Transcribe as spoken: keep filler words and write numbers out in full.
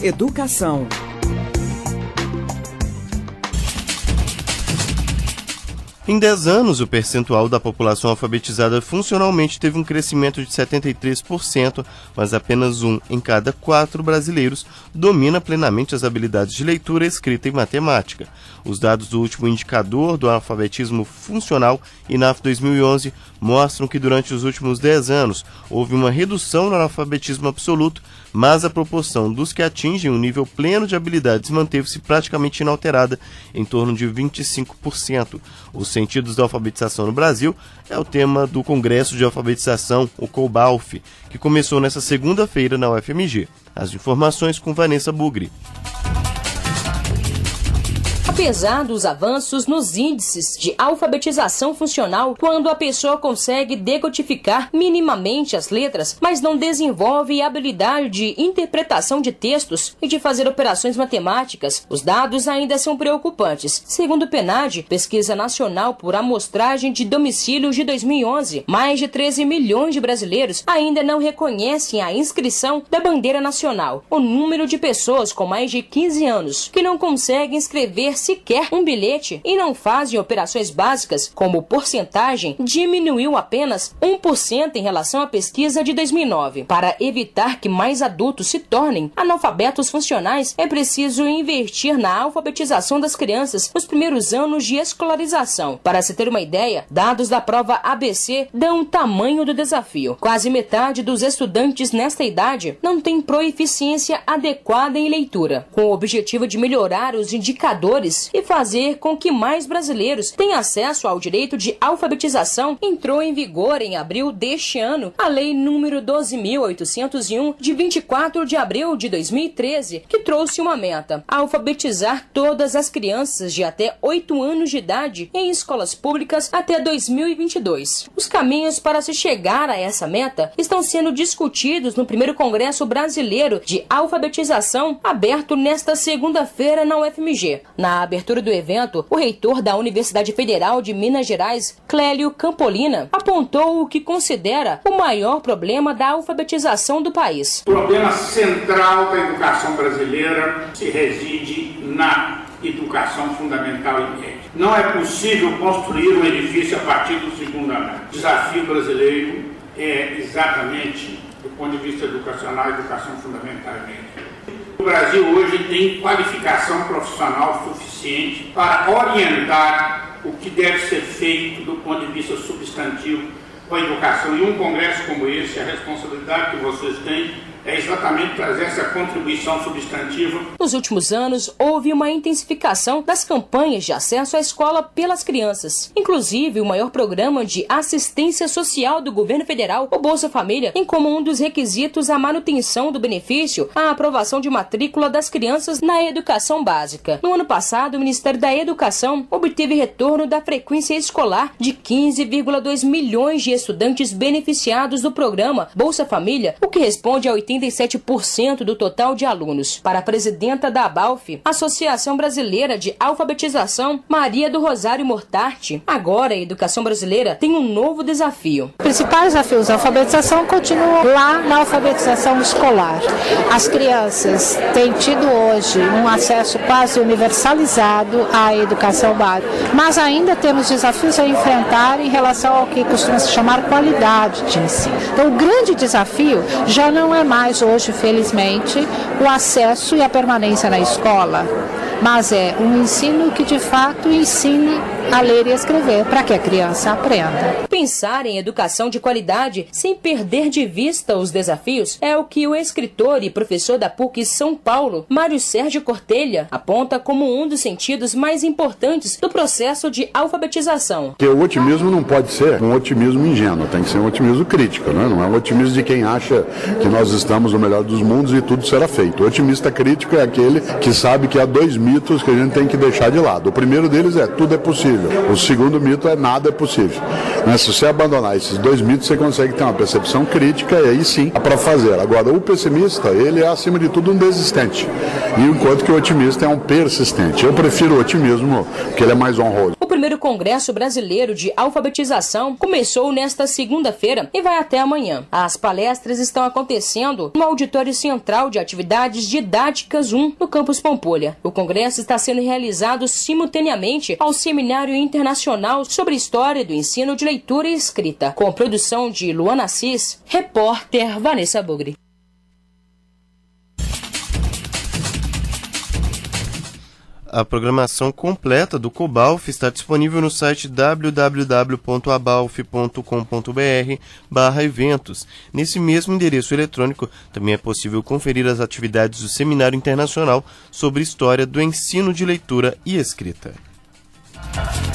Educação. Em dez anos, o percentual da população alfabetizada funcionalmente teve um crescimento de setenta e três por cento, mas apenas um em cada quatro brasileiros domina plenamente as habilidades de leitura, escrita e matemática. Os dados do último indicador do alfabetismo funcional, I N A F dois mil e onze, mostram que durante os últimos dez anos houve uma redução no analfabetismo absoluto, mas a proporção dos que atingem um nível pleno de habilidades manteve-se praticamente inalterada, em torno de vinte e cinco por cento. Os sentidos da alfabetização no Brasil é o tema do Congresso de Alfabetização, o COBALF, que começou nesta segunda-feira na U F M G. As informações com Vanessa Bugri. Apesar dos avanços nos índices de alfabetização funcional, quando a pessoa consegue decodificar minimamente as letras, mas não desenvolve a habilidade de interpretação de textos e de fazer operações matemáticas, os dados ainda são preocupantes. Segundo o PNAD, Pesquisa Nacional por Amostragem de Domicílios de dois mil e onze, mais de treze milhões de brasileiros ainda não reconhecem a inscrição da bandeira nacional. O número de pessoas com mais de quinze anos que não conseguem escrever sequer um bilhete e não fazem operações básicas como porcentagem diminuiu apenas um por cento em relação à pesquisa de dois mil e nove. Para evitar que mais adultos se tornem analfabetos funcionais, é preciso investir na alfabetização das crianças nos primeiros anos de escolarização. Para se ter uma ideia, dados da prova A B C dão o tamanho do desafio. Quase metade dos estudantes nesta idade não tem proeficiência adequada em leitura, com o objetivo de melhorar os indicadores e fazer com que mais brasileiros tenham acesso ao direito de alfabetização. Entrou em vigor em abril deste ano a Lei número doze mil oitocentos e um, de vinte e quatro de abril de dois mil e treze, que trouxe uma meta: alfabetizar todas as crianças de até oito anos de idade em escolas públicas até dois mil e vinte e dois. Os caminhos para se chegar a essa meta estão sendo discutidos no primeiro Congresso Brasileiro de Alfabetização, aberto nesta segunda-feira na U F M G. Na abertura do evento, o reitor da Universidade Federal de Minas Gerais, Clélio Campolina, apontou o que considera o maior problema da alfabetização do país. O problema central da educação brasileira se reside na educação fundamental e média. Não é possível construir um edifício a partir do segundo andar. O desafio brasileiro é exatamente, do ponto de vista educacional, a educação fundamental e média. O Brasil hoje tem qualificação profissional suficiente para orientar o que deve ser feito do ponto de vista substantivo com a educação. E um congresso como esse, a responsabilidade que vocês têm é exatamente trazer essa contribuição substantiva. Nos últimos anos, houve uma intensificação das campanhas de acesso à escola pelas crianças. Inclusive, o maior programa de assistência social do governo federal, o Bolsa Família, tem como um dos requisitos a manutenção do benefício a aprovação de matrícula das crianças na educação básica. No ano passado, o Ministério da Educação obteve retorno da frequência escolar de quinze vírgula dois milhões de estudantes beneficiados do programa Bolsa Família, o que responde a oitenta e sete por cento do total de alunos. Para a presidenta da ABALF, Associação Brasileira de Alfabetização, Maria do Rosário Mortarte, agora a educação brasileira tem um novo desafio. Os principais desafios da alfabetização continuam lá na alfabetização escolar. As crianças têm tido hoje um acesso quase universalizado à educação básica, mas ainda temos desafios a enfrentar em relação ao que costuma se chamar qualidade de ensino. Então, o grande desafio já não é mais hoje, felizmente, o acesso e a permanência na escola, mas é um ensino que de fato ensina a ler e escrever para que a criança aprenda. Pensar em educação de qualidade sem perder de vista os desafios é o que o escritor e professor da P U C São Paulo, Mário Sérgio Cortelha, aponta como um dos sentidos mais importantes do processo de alfabetização. Porque o otimismo não pode ser um otimismo ingênuo, tem que ser um otimismo crítico, né? Não é um otimismo de quem acha que nós estamos no melhor dos mundos e tudo será feito. O otimista crítico é aquele que sabe que há dois mitos que a gente tem que deixar de lado. O primeiro deles é tudo é possível. O segundo mito é nada é possível. Mas se você abandonar esses dois mitos, você consegue ter uma percepção crítica e aí sim é para fazer. Agora, o pessimista, ele é acima de tudo um desistente. E enquanto que o otimista é um persistente. Eu prefiro o otimismo porque ele é mais honroso. O primeiro Congresso Brasileiro de Alfabetização começou nesta segunda-feira e vai até amanhã. As palestras estão acontecendo no Auditório Central de Atividades Didáticas um, no Campus Pampulha. O congresso está sendo realizado simultaneamente ao Seminário Internacional sobre História do Ensino de Leitura e Escrita, com produção de Luana Assis, repórter Vanessa Bugri. A programação completa do Cobalf está disponível no site w w w ponto abalf ponto com ponto b r barra eventos. Nesse mesmo endereço eletrônico, também é possível conferir as atividades do Seminário Internacional sobre História do Ensino de Leitura e Escrita.